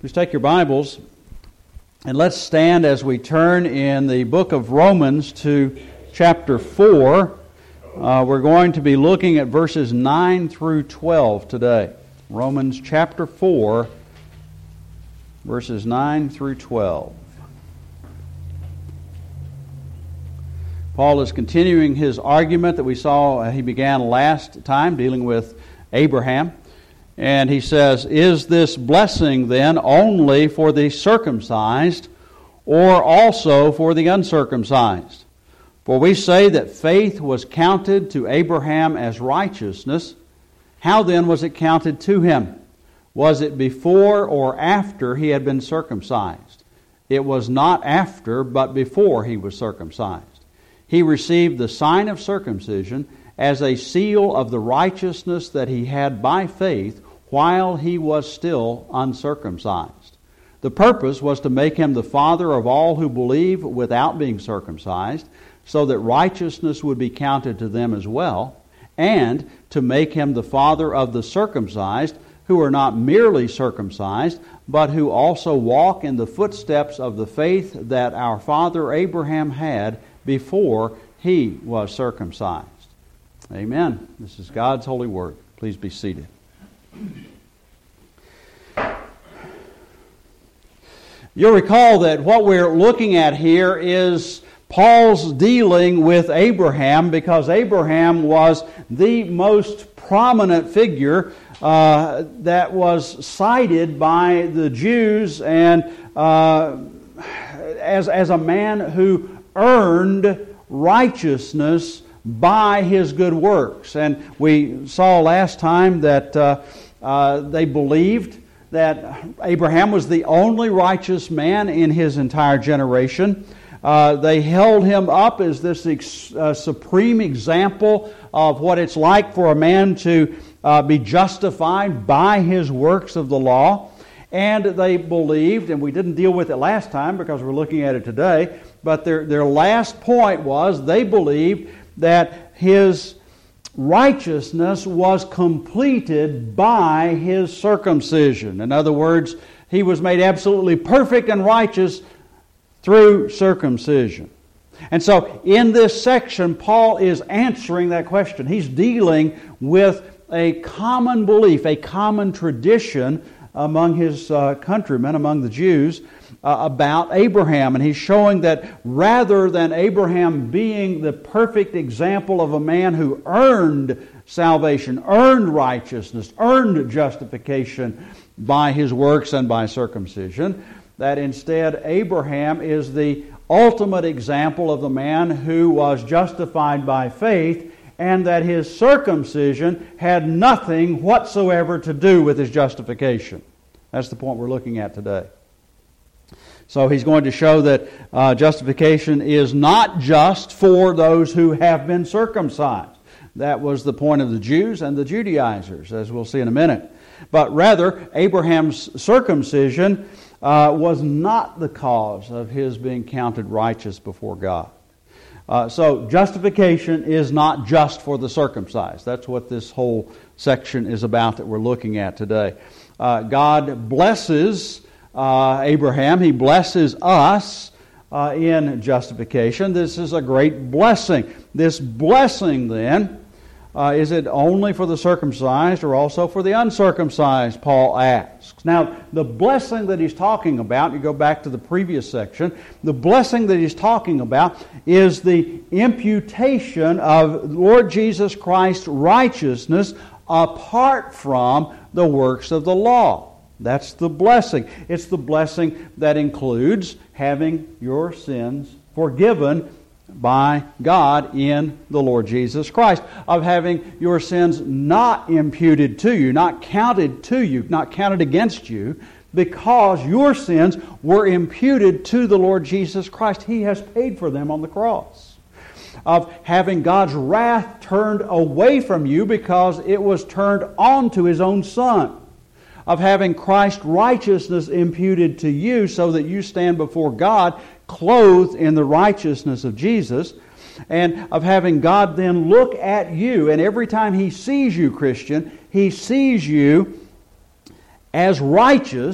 Please take your Bibles and let's stand as we turn in the book of Romans to chapter 4. We're going to be looking at verses 9 through 12 today. Romans chapter 4, verses 9 through 12. Paul is continuing his argument that we saw he began last time, dealing with Abraham. And he says, "Is this blessing then only for the circumcised, or also for the uncircumcised? For we say that faith was counted to Abraham as righteousness. How then was it counted to him? Was it before or after he had been circumcised? It was not after, but before he was circumcised. He received the sign of circumcision as a seal of the righteousness that he had by faith while he was still uncircumcised. The purpose was to make him the father of all who believe without being circumcised, so that righteousness would be counted to them as well, and to make him the father of the circumcised, who are not merely circumcised, but who also walk in the footsteps of the faith that our father Abraham had before he was circumcised." Amen. This is God's holy word. Please be seated. You'll recall that what we're looking at here is Paul's dealing with Abraham, because Abraham was the most prominent figure that was cited by the Jews, and as a man who earned righteousness by his good works. And we saw last time that they believed that Abraham was the only righteous man in his entire generation. They held him up as this supreme example of what it's like for a man to be justified by his works of the law. And they believed, and we didn't deal with it last time because we're looking at it today, but their last point was they believed that his righteousness was completed by his circumcision. In other words, he was made absolutely perfect and righteous through circumcision. And so in this section, Paul is answering that question. He's dealing with a common belief, a common tradition among his countrymen, among the Jews, about Abraham. And he's showing that rather than Abraham being the perfect example of a man who earned salvation, earned righteousness, earned justification by his works and by circumcision, that instead Abraham is the ultimate example of the man who was justified by faith, and that his circumcision had nothing whatsoever to do with his justification. That's the point we're looking at today. So he's going to show that justification is not just for those who have been circumcised. That was the point of the Jews and the Judaizers, as we'll see in a minute. But rather, Abraham's circumcision was not the cause of his being counted righteous before God. So justification is not just for the circumcised. That's what this whole section is about that we're looking at today. God blesses Abraham. He blesses us in justification. This is a great blessing. This blessing then, is it only for the circumcised or also for the uncircumcised, Paul asks. Now, the blessing that he's talking about, you go back to the previous section, the blessing that he's talking about is the imputation of Lord Jesus Christ's righteousness apart from the works of the law. That's the blessing. It's the blessing that includes having your sins forgiven by God in the Lord Jesus Christ, of having your sins not imputed to you, not counted to you, not counted against you, because your sins were imputed to the Lord Jesus Christ. He has paid for them on the cross. Of having God's wrath turned away from you because it was turned onto His own Son. Of having Christ's righteousness imputed to you so that you stand before God clothed in the righteousness of Jesus, and of having God then look at you, and every time He sees you, Christian, He sees you as righteous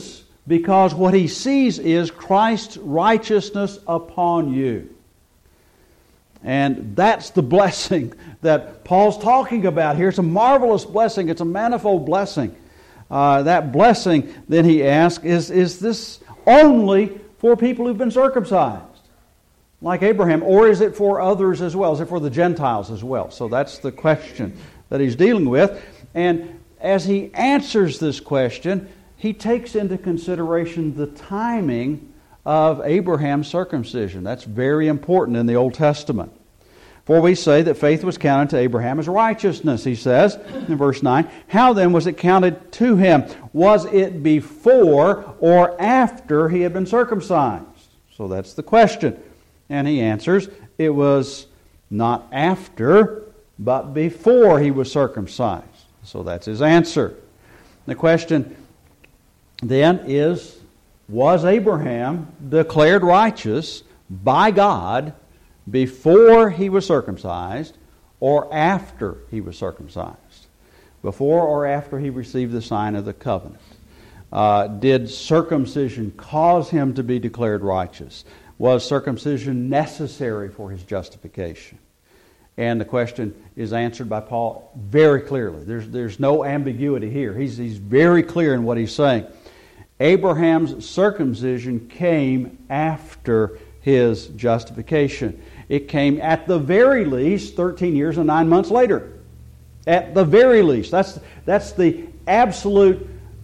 because what he sees is Christ's righteousness upon you. And that's the blessing that Paul's talking about here. It's a marvelous blessing. It's a manifold blessing. That blessing, then he asks, is this only for people who've been circumcised, like Abraham, or is it for others as well? Is it for the Gentiles as well? So that's the question that he's dealing with. And as he answers this question, he takes into consideration the timing of Abraham's circumcision. That's very important in the Old Testament. For we say that faith was counted to Abraham as righteousness, he says in verse 9. How then was it counted to him? Was it before or after he had been circumcised? So that's the question. And he answers, it was not after, but before he was circumcised. So that's his answer. The question then is, was Abraham declared righteous by God before he was circumcised or after he was circumcised? Before or after he received the sign of the covenant? Did circumcision cause him to be declared righteous? Was circumcision necessary for his justification? And the question is answered by Paul very clearly. There's no ambiguity here. He's very clear in what he's saying. Abraham's circumcision came after his justification. It came at the very least 13 years and 9 months later. At the very least. That's the absolute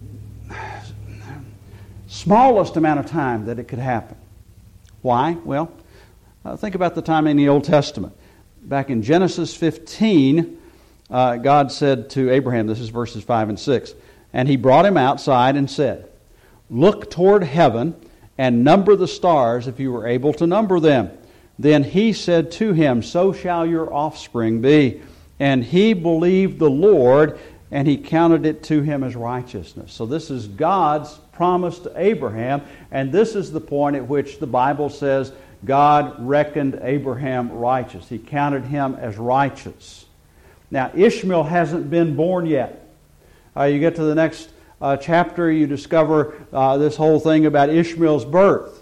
smallest amount of time that it could happen. Why? Well, think about the time in the Old Testament. Back in Genesis 15, God said to Abraham, this is verses 5 and 6, and he brought him outside and said, look toward heaven and number the stars if you were able to number them. Then he said to him, so shall your offspring be. And he believed the Lord, and he counted it to him as righteousness. So this is God's promise to Abraham, and this is the point at which the Bible says God reckoned Abraham righteous. He counted him as righteous. Now, Ishmael hasn't been born yet. You get to the next chapter, you discover this whole thing about Ishmael's birth.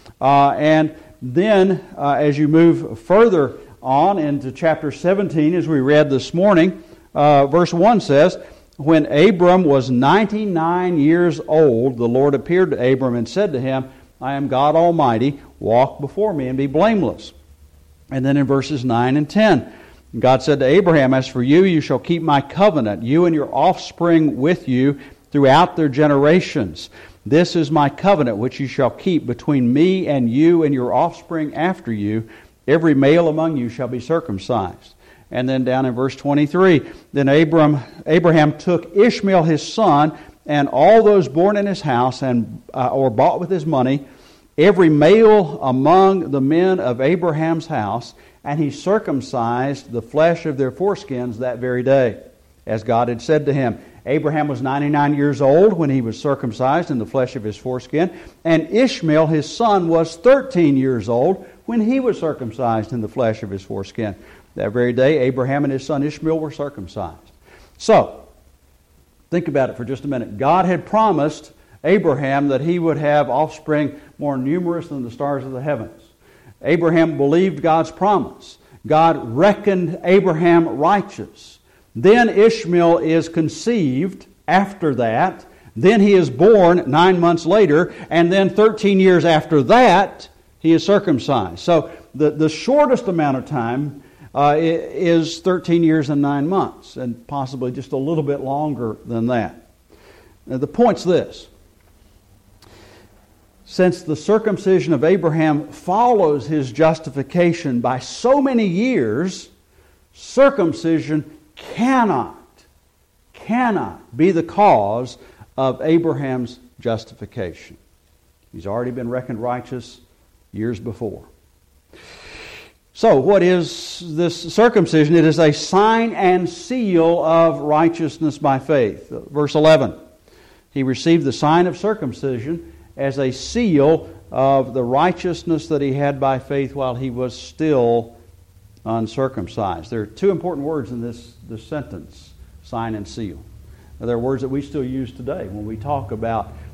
And then, as you move further on into chapter 17, as we read this morning, verse 1 says, when Abram was 99 years old, the Lord appeared to Abram and said to him, I am God Almighty, walk before me and be blameless. And then in verses 9 and 10, God said to Abraham, as for you, you shall keep my covenant, you and your offspring with you throughout their generations. This is my covenant which you shall keep between me and you and your offspring after you. Every male among you shall be circumcised. And then down in verse 23, then Abraham took Ishmael his son and all those born in his house and or bought with his money, every male among the men of Abraham's house, and he circumcised the flesh of their foreskins that very day, as God had said to him. Abraham was 99 years old when he was circumcised in the flesh of his foreskin, and Ishmael his son was 13 years old when he was circumcised in the flesh of his foreskin. That very day, Abraham and his son Ishmael were circumcised. So, think about it for just a minute. God had promised Abraham that he would have offspring more numerous than the stars of the heavens. Abraham believed God's promise. God reckoned Abraham righteous. Then Ishmael is conceived after that. Then he is born 9 months later. And then 13 years after that, he is circumcised. So the shortest amount of time is 13 years and 9 months, and possibly just a little bit longer than that. Now, the point's this. Since the circumcision of Abraham follows his justification by so many years, circumcision cannot be the cause of Abraham's justification. He's already been reckoned righteous years before. So, what is this circumcision? It is a sign and seal of righteousness by faith. Verse 11, he received the sign of circumcision as a seal of the righteousness that he had by faith while he was still uncircumcised. There are two important words in this sentence, sign and seal. Now, they're words that we still use today when we talk about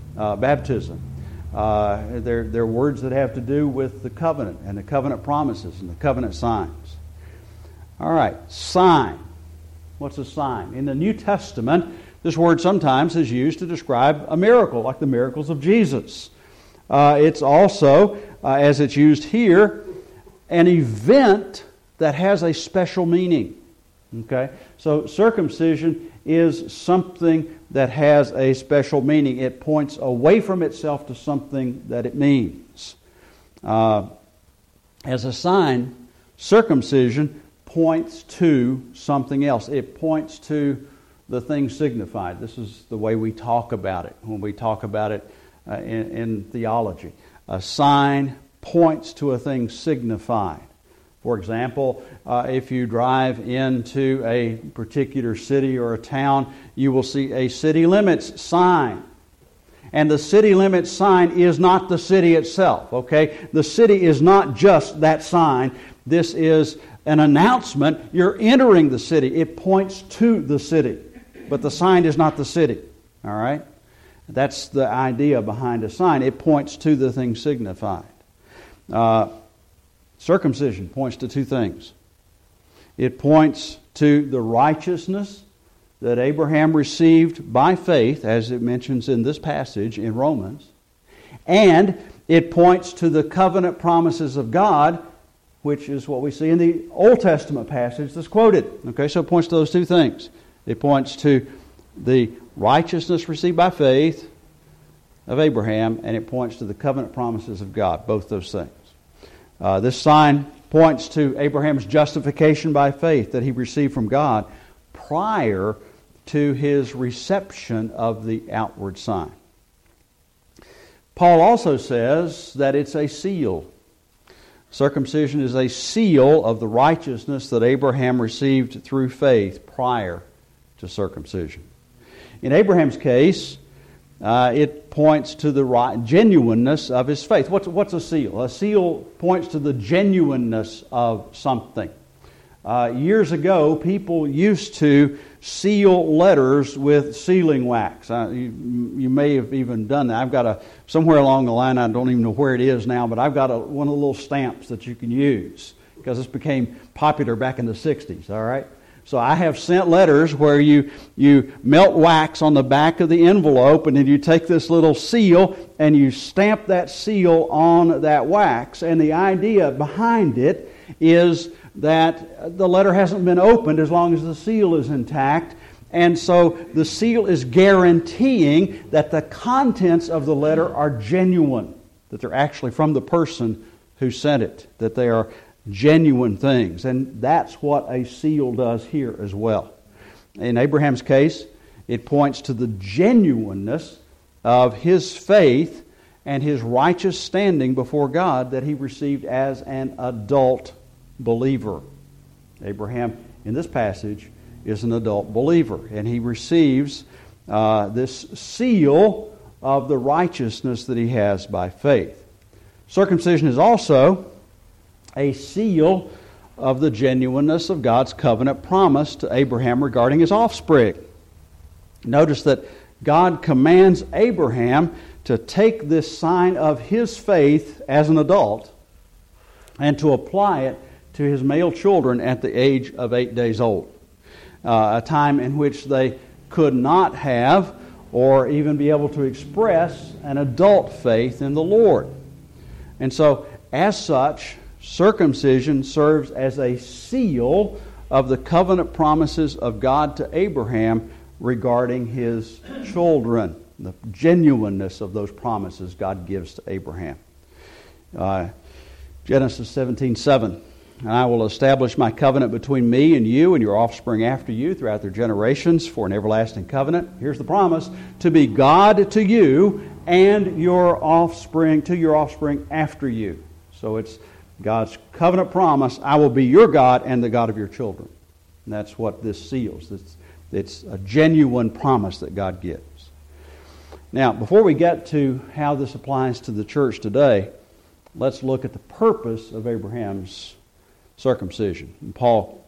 baptism. They're words that have to do with the covenant and the covenant promises and the covenant signs. All right, sign. What's a sign? In the New Testament, this word sometimes is used to describe a miracle, like the miracles of Jesus. It's also, as it's used here, an event that has a special meaning. Okay? So circumcision is something that has a special meaning. It points away from itself to something that it means. As a sign, circumcision points to something else. It points to the thing signified. This is the way we talk about it when we talk about it in theology. A sign points to a thing signified. For example, if you drive into a particular city or a town, you will see a city limits sign. And the city limits sign is not the city itself, okay? The city is not just that sign. This is an announcement. You're entering the city. It points to the city. But the sign is not the city, all right? That's the idea behind a sign. It points to the thing signified. Circumcision points to two things. It points to the righteousness that Abraham received by faith, as it mentions in this passage in Romans, and it points to the covenant promises of God, which is what we see in the Old Testament passage that's quoted. Okay, so it points to those two things. It points to the righteousness received by faith of Abraham, and it points to the covenant promises of God, both those things. This sign points to Abraham's justification by faith that he received from God prior to his reception of the outward sign. Paul also says that it's a seal. Circumcision is a seal of the righteousness that Abraham received through faith prior to circumcision. In Abraham's case, it points to the genuineness of his faith. What's a seal? A seal points to the genuineness of something. Years ago, people used to seal letters with sealing wax. You may have even done that. I've got somewhere along the line, I don't even know where it is now, but I've got one of the little stamps that you can use because this became popular back in the 60s, all right? So I have sent letters where you melt wax on the back of the envelope, and then you take this little seal and you stamp that seal on that wax. And the idea behind it is that the letter hasn't been opened as long as the seal is intact. And so the seal is guaranteeing that the contents of the letter are genuine, that they're actually from the person who sent it, that they are genuine things. And that's what a seal does here as well. In Abraham's case, it points to the genuineness of his faith and his righteous standing before God that he received as an adult believer. Abraham, in this passage, is an adult believer, and he receives this seal of the righteousness that he has by faith. Circumcision is also a seal of the genuineness of God's covenant promise to Abraham regarding his offspring. Notice that God commands Abraham to take this sign of his faith as an adult and to apply it to his male children at the age of 8 days old, a time in which they could not have or even be able to express an adult faith in the Lord. And so, as such, circumcision serves as a seal of the covenant promises of God to Abraham regarding his children, the genuineness of those promises God gives to Abraham. Genesis 17:7. And I will establish my covenant between me and you and your offspring after you throughout their generations for an everlasting covenant. Here's the promise: to be God to you and your offspring to your offspring after you. So it's God's covenant promise: I will be your God and the God of your children. And that's what this seals. It's a genuine promise that God gives. Now, before we get to how this applies to the church today, let's look at the purpose of Abraham's circumcision. And Paul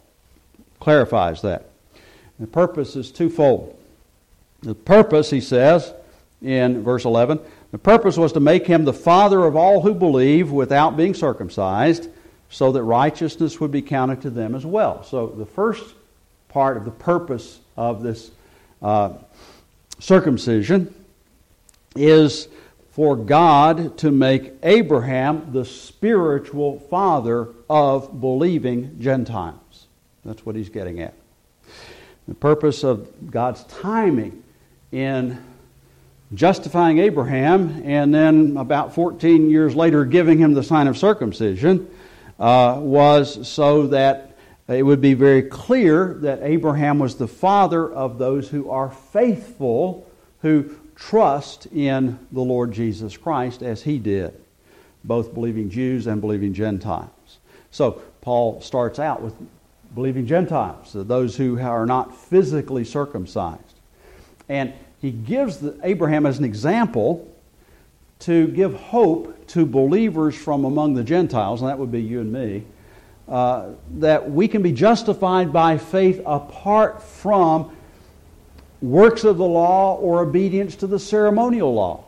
clarifies that. The purpose is twofold. The purpose, he says, in verse 11. The purpose was to make him the father of all who believe without being circumcised, so that righteousness would be counted to them as well. So the first part of the purpose of this circumcision is for God to make Abraham the spiritual father of believing Gentiles. That's what he's getting at. The purpose of God's timing in justifying Abraham and then about 14 years later giving him the sign of circumcision was so that it would be very clear that Abraham was the father of those who are faithful, who trust in the Lord Jesus Christ as he did, both believing Jews and believing Gentiles. So Paul starts out with believing Gentiles, those who are not physically circumcised. And he gives Abraham as an example to give hope to believers from among the Gentiles, and that would be you and me, that we can be justified by faith apart from works of the law or obedience to the ceremonial law.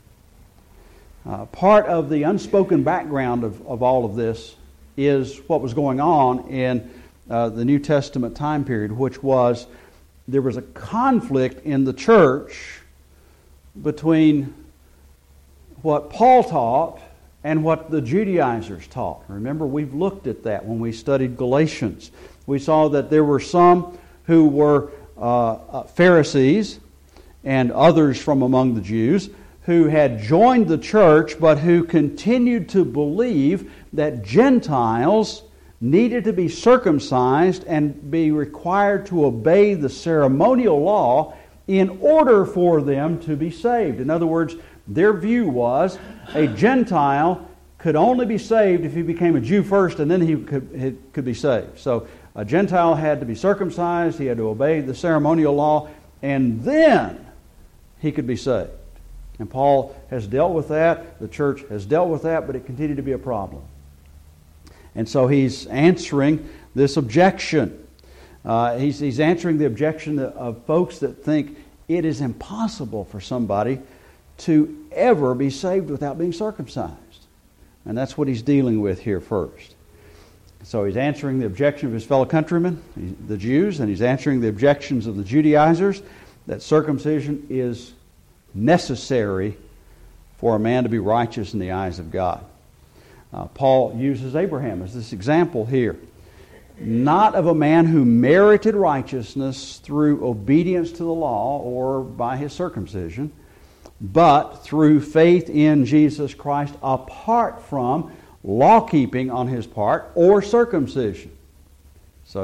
Part of the unspoken background of all of this is what was going on in the New Testament time period, which was there was a conflict in the church between what Paul taught and what the Judaizers taught. Remember, we've looked at that when we studied Galatians. We saw that there were some who were Pharisees and others from among the Jews who had joined the church but who continued to believe that Gentiles needed to be circumcised and be required to obey the ceremonial law in order for them to be saved. In other words, their view was a Gentile could only be saved if he became a Jew first and then he could be saved. So a Gentile had to be circumcised, he had to obey the ceremonial law, and then he could be saved. And Paul has dealt with that, the church has dealt with that, but it continued to be a problem. And so he's answering this objection. He's answering the objection of folks that think it is impossible for somebody to ever be saved without being circumcised. And that's what he's dealing with here first. So he's answering the objection of his fellow countrymen, the Jews, and he's answering the objections of the Judaizers that circumcision is necessary for a man to be righteous in the eyes of God. Paul uses Abraham as this example here. Not of a man who merited righteousness through obedience to the law or by his circumcision, but through faith in Jesus Christ apart from law-keeping on his part or circumcision. So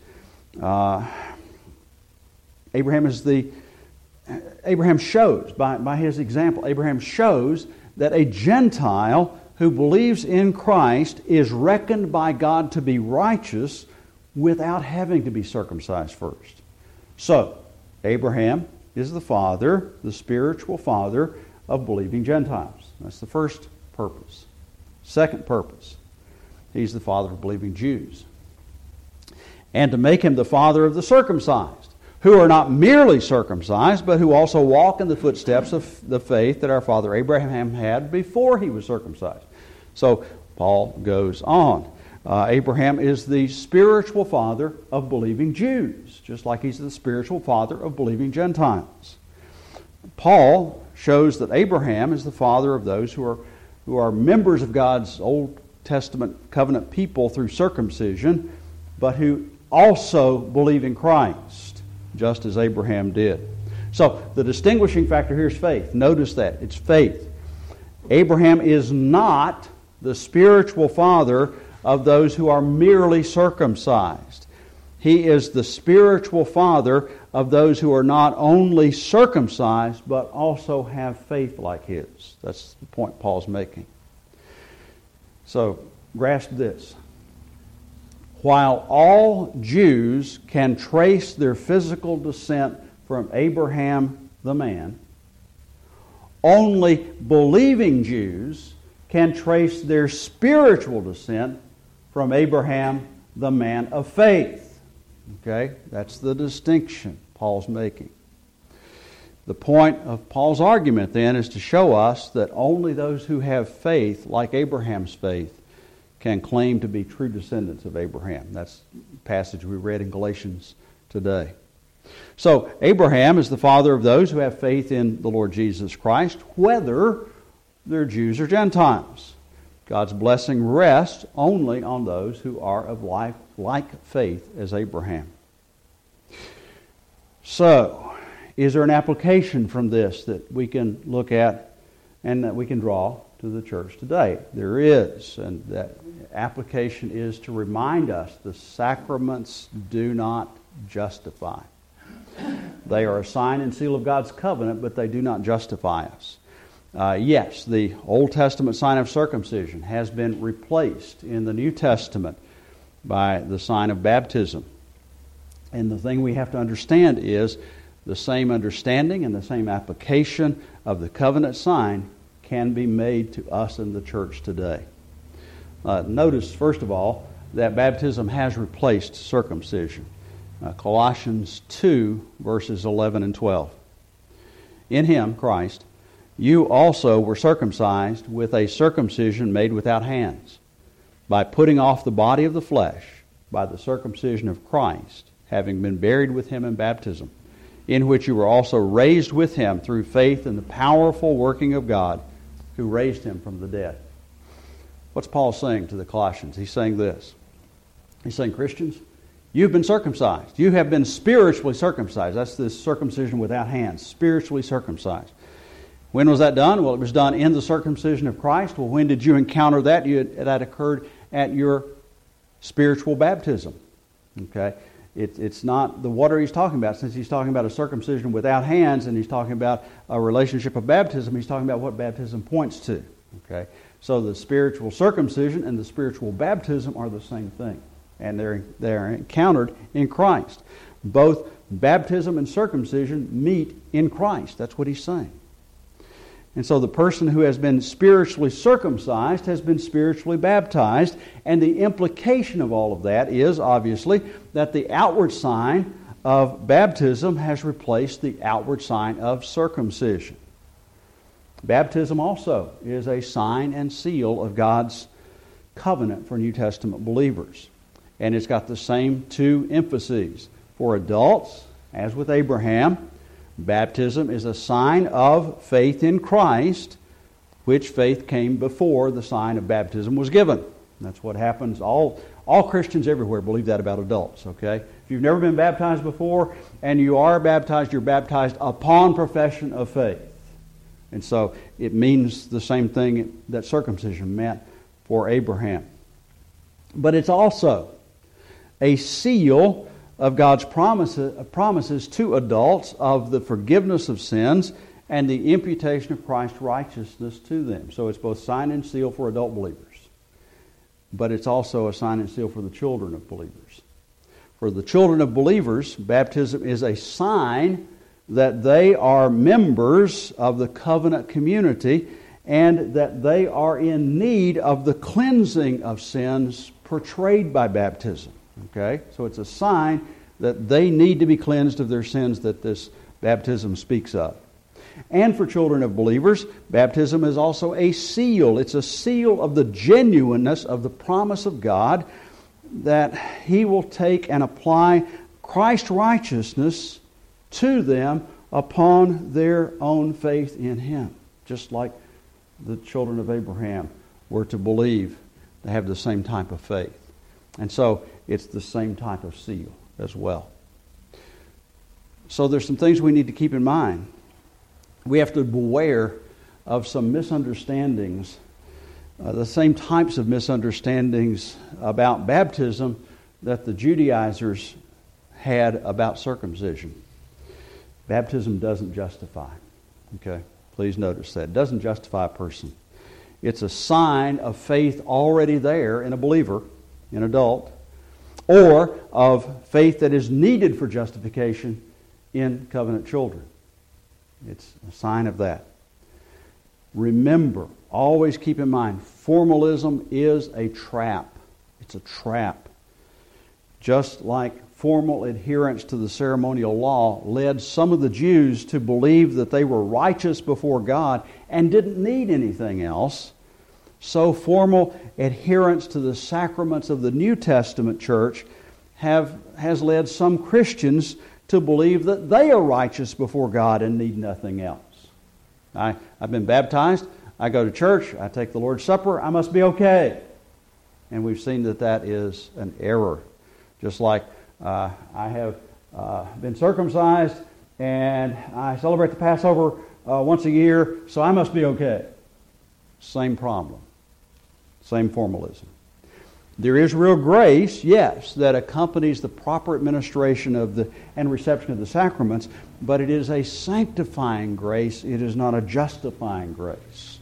Abraham shows, by his example, Abraham shows that a Gentile who believes in Christ is reckoned by God to be righteous without having to be circumcised first. So, Abraham is the father, the spiritual father of believing Gentiles. That's the first purpose. Second purpose, he's the father of believing Jews. And to make him the father of the circumcised, who are not merely circumcised, but who also walk in the footsteps of the faith that our father Abraham had before he was circumcised. So Paul goes on. Abraham is the spiritual father of believing Jews, just like he's the spiritual father of believing Gentiles. Paul shows that Abraham is the father of those who are members of God's Old Testament covenant people through circumcision, but who also believe in Christ, just as Abraham did. So the distinguishing factor here is faith. Notice that. It's faith. Abraham is not the spiritual father of those who are merely circumcised. He is the spiritual father of those who are not only circumcised, but also have faith like his. That's the point Paul's making. So, grasp this. While all Jews can trace their physical descent from Abraham the man, only believing Jews can trace their spiritual descent from Abraham the man of faith. Okay? That's the distinction Paul's making. The point of Paul's argument then is to show us that only those who have faith, like Abraham's faith, can claim to be true descendants of Abraham. That's the passage we read in Galatians today. So Abraham is the father of those who have faith in the Lord Jesus Christ, whether they're Jews or Gentiles. God's blessing rests only on those who are of like faith as Abraham. So, is there an application from this that we can look at and that we can draw to the church today? There is, and that application is to remind us the sacraments do not justify. They are a sign and seal of God's covenant, but they do not justify us. Yes, the Old Testament sign of circumcision has been replaced in the New Testament by the sign of baptism. And the thing we have to understand is the same understanding and the same application of the covenant sign can be made to us in the church today. Notice, first of all, that baptism has replaced circumcision. Colossians 2, verses 11 and 12. In Him, Christ, you also were circumcised with a circumcision made without hands, by putting off the body of the flesh by the circumcision of Christ, having been buried with Him in baptism, in which you were also raised with Him through faith in the powerful working of God, who raised Him from the dead. What's Paul saying to the Colossians? He's saying this. He's saying, Christians, you've been circumcised. You have been spiritually circumcised. That's this circumcision without hands, spiritually circumcised. When was that done? Well, it was done in the circumcision of Christ. Well, when did you encounter that? That occurred at your spiritual baptism. Okay? It's not the water he's talking about. Since he's talking about a circumcision without hands and he's talking about a relationship of baptism, he's talking about what baptism points to. Okay? So the spiritual circumcision and the spiritual baptism are the same thing. And they're encountered in Christ. Both baptism and circumcision meet in Christ. That's what he's saying. And so the person who has been spiritually circumcised has been spiritually baptized. And the implication of all of that is, obviously, that the outward sign of baptism has replaced the outward sign of circumcision. Baptism also is a sign and seal of God's covenant for New Testament believers. And it's got the same two emphases. For adults, as with Abraham, baptism is a sign of faith in Christ, which faith came before the sign of baptism was given. That's what happens. All Christians everywhere believe that about adults, okay? If you've never been baptized before and you are baptized, you're baptized upon profession of faith. And so it means the same thing that circumcision meant for Abraham. But it's also a seal of God's promises to adults of the forgiveness of sins and the imputation of Christ's righteousness to them. So it's both sign and seal for adult believers. But it's also a sign and seal for the children of believers. For the children of believers, baptism is a sign that they are members of the covenant community and that they are in need of the cleansing of sins portrayed by baptism. Okay? So it's a sign that they need to be cleansed of their sins that this baptism speaks of. And for children of believers, baptism is also a seal. It's a seal of the genuineness of the promise of God that He will take and apply Christ's righteousness to them upon their own faith in Him. Just like the children of Abraham were to believe, they have the same type of faith. And so it's the same type of seal as well. So there's some things we need to keep in mind. We have to beware of some misunderstandings, the same types of misunderstandings about baptism that the Judaizers had about circumcision. Baptism doesn't justify. Okay? Please notice that. It doesn't justify a person. It's a sign of faith already there in a believer, an adult, or of faith that is needed for justification in covenant children. It's a sign of that. Remember, always keep in mind, formalism is a trap. It's a trap. Just like formal adherence to the ceremonial law led some of the Jews to believe that they were righteous before God and didn't need anything else, so formal adherence to the sacraments of the New Testament church has led some Christians to believe that they are righteous before God and need nothing else. I've been baptized, I go to church, I take the Lord's Supper, I must be okay. And we've seen that that is an error. Just like I have been circumcised and I celebrate the Passover once a year, so I must be okay. Same problem. Same formalism. There is real grace, yes, that accompanies the proper administration and reception of the sacraments, but it is a sanctifying grace. It is not a justifying grace.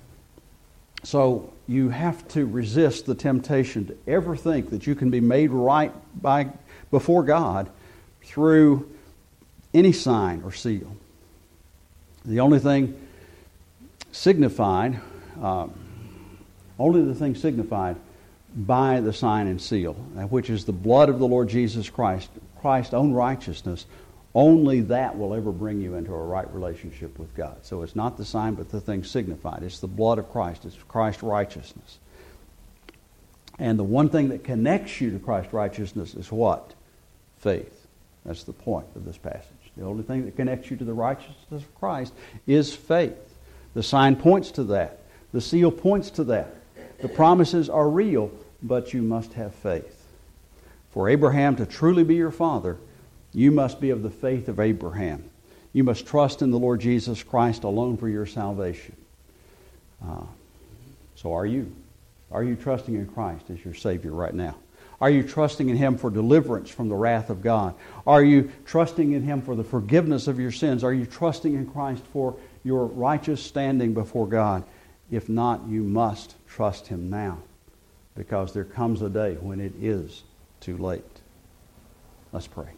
So you have to resist the temptation to ever think that you can be made right before God through any sign or seal. The only thing signified, by the sign and seal, which is the blood of the Lord Jesus Christ, Christ's own righteousness, only that will ever bring you into a right relationship with God. So it's not the sign, but the thing signified. It's the blood of Christ. It's Christ's righteousness. And the one thing that connects you to Christ's righteousness is what? Faith. That's the point of this passage. The only thing that connects you to the righteousness of Christ is faith. The sign points to that. The seal points to that. The promises are real, but you must have faith. For Abraham to truly be your father, you must be of the faith of Abraham. You must trust in the Lord Jesus Christ alone for your salvation. So are you? Are you trusting in Christ as your Savior right now? Are you trusting in Him for deliverance from the wrath of God? Are you trusting in Him for the forgiveness of your sins? Are you trusting in Christ for your righteous standing before God? If not, you must trust Him now, because there comes a day when it is too late. Let's pray.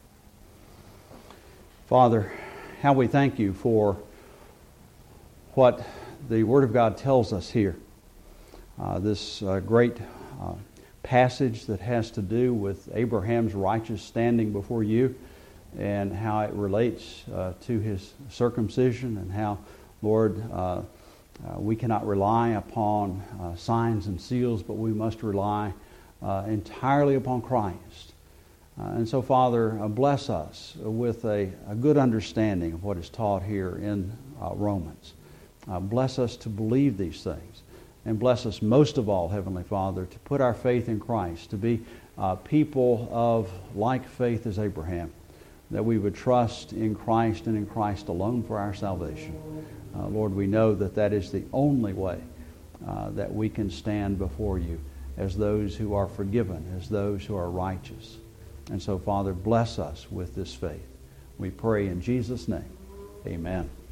Father, how we thank You for what the Word of God tells us here. This great passage that has to do with Abraham's righteous standing before You, and how it relates to his circumcision, and how, Lord, we cannot rely upon signs and seals, but we must rely entirely upon Christ. And so, Father, bless us with a good understanding of what is taught here in Romans. Bless us to believe these things. And bless us most of all, Heavenly Father, to put our faith in Christ, to be people of like faith as Abraham, that we would trust in Christ and in Christ alone for our salvation. Lord, we know that that is the only way that we can stand before You as those who are forgiven, as those who are righteous. And so, Father, bless us with this faith. We pray in Jesus' name. Amen.